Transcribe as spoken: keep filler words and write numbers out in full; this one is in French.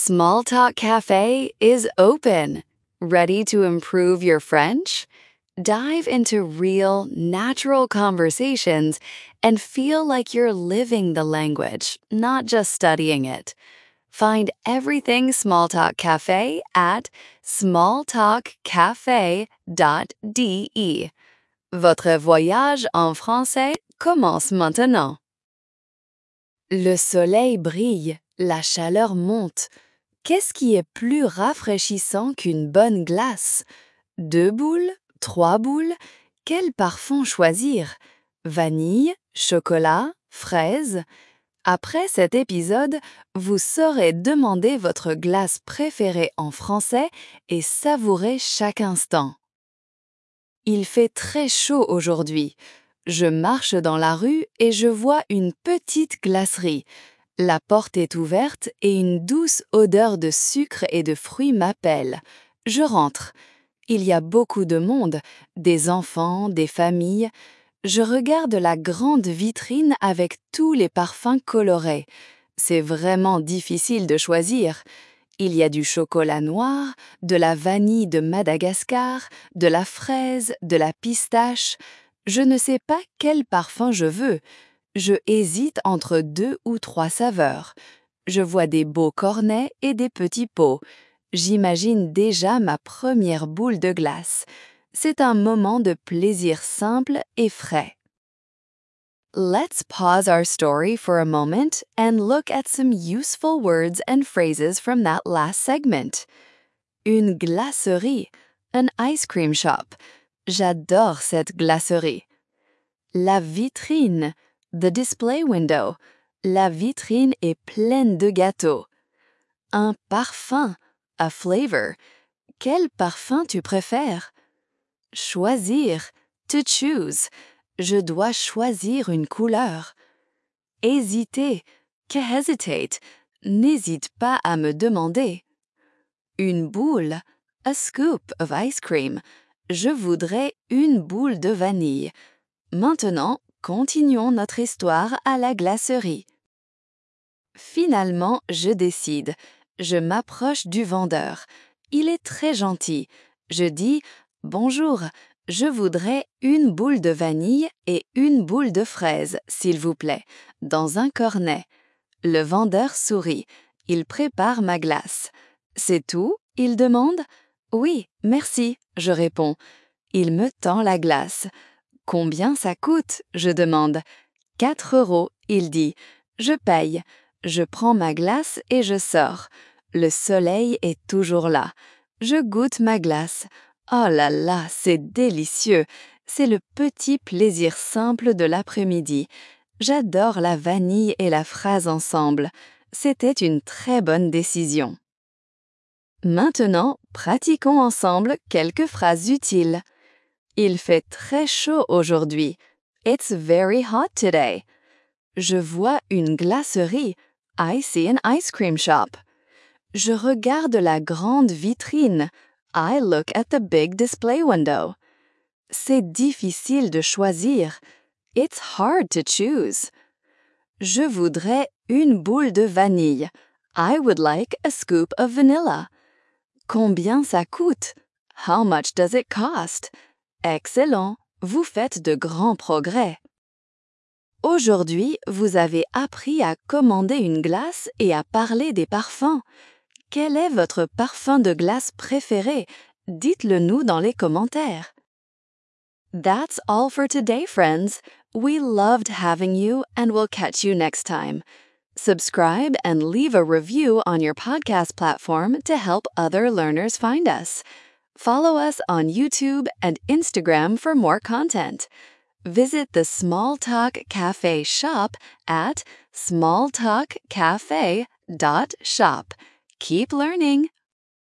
Small Talk Cafe is open. Ready to improve your French? Dive into real, natural conversations and feel like you're living the language, not just studying it. Find everything Small Talk Cafe at small talk cafe dot d e. Votre voyage en français commence maintenant. Le soleil brille, la chaleur monte. Qu'est-ce qui est plus rafraîchissant qu'une bonne glace? Deux boules? Trois boules? Quel parfum choisir? Vanille? Chocolat? Fraise? Après cet épisode, vous saurez demander votre glace préférée en français et savourer chaque instant. Il fait très chaud aujourd'hui. Je marche dans la rue et je vois une petite glacerie. La porte est ouverte et une douce odeur de sucre et de fruits m'appelle. Je rentre. Il y a beaucoup de monde, des enfants, des familles. Je regarde la grande vitrine avec tous les parfums colorés. C'est vraiment difficile de choisir. Il y a du chocolat noir, de la vanille de Madagascar, de la fraise, de la pistache. Je ne sais pas quel parfum je veux. Je hésite entre deux ou trois saveurs. Je vois des beaux cornets et des petits pots. J'imagine déjà ma première boule de glace. C'est un moment de plaisir simple et frais. Let's pause our story for a moment and look at some useful words and phrases from that last segment. Une glacerie, an ice cream shop. J'adore cette glacerie. La vitrine, the display window. La vitrine est pleine de gâteaux. Un parfum, a flavor. Quel parfum tu préfères? Choisir, to choose. Je dois choisir une couleur. Hésiter, to hesitate. N'hésite pas à me demander. Une boule, a scoop of ice cream. Je voudrais une boule de vanille. Maintenant, continuons notre histoire à la glacerie. Finalement, je décide. Je m'approche du vendeur. Il est très gentil. Je dis « Bonjour, je voudrais une boule de vanille et une boule de fraise, s'il vous plaît, dans un cornet. » Le vendeur sourit. Il prépare ma glace. « C'est tout ?» il demande. « Oui, merci », je réponds. Il me tend la glace. « Combien ça coûte ?» je demande. « Quatre euros », il dit. Je paye. Je prends ma glace et je sors. Le soleil est toujours là. Je goûte ma glace. Oh là là, c'est délicieux. C'est le petit plaisir simple de l'après-midi. J'adore la vanille et la fraise ensemble. C'était une très bonne décision. Maintenant, pratiquons ensemble quelques phrases utiles. Il fait très chaud aujourd'hui. It's very hot today. Je vois une glacerie. I see an ice cream shop. Je regarde la grande vitrine. I look at the big display window. C'est difficile de choisir. It's hard to choose. Je voudrais une boule de vanille. I would like a scoop of vanilla. Combien ça coûte? How much does it cost? Excellent, vous faites de grands progrès. Aujourd'hui, vous avez appris à commander une glace et à parler des parfums. Quel est votre parfum de glace préféré? Dites-le nous dans les commentaires. That's all for today, friends. We loved having you and we'll catch you next time. Subscribe and leave a review on your podcast platform to help other learners find us. Follow us on YouTube and Instagram for more content. Visit the Small Talk Cafe shop at small talk cafe dot shop. Keep learning.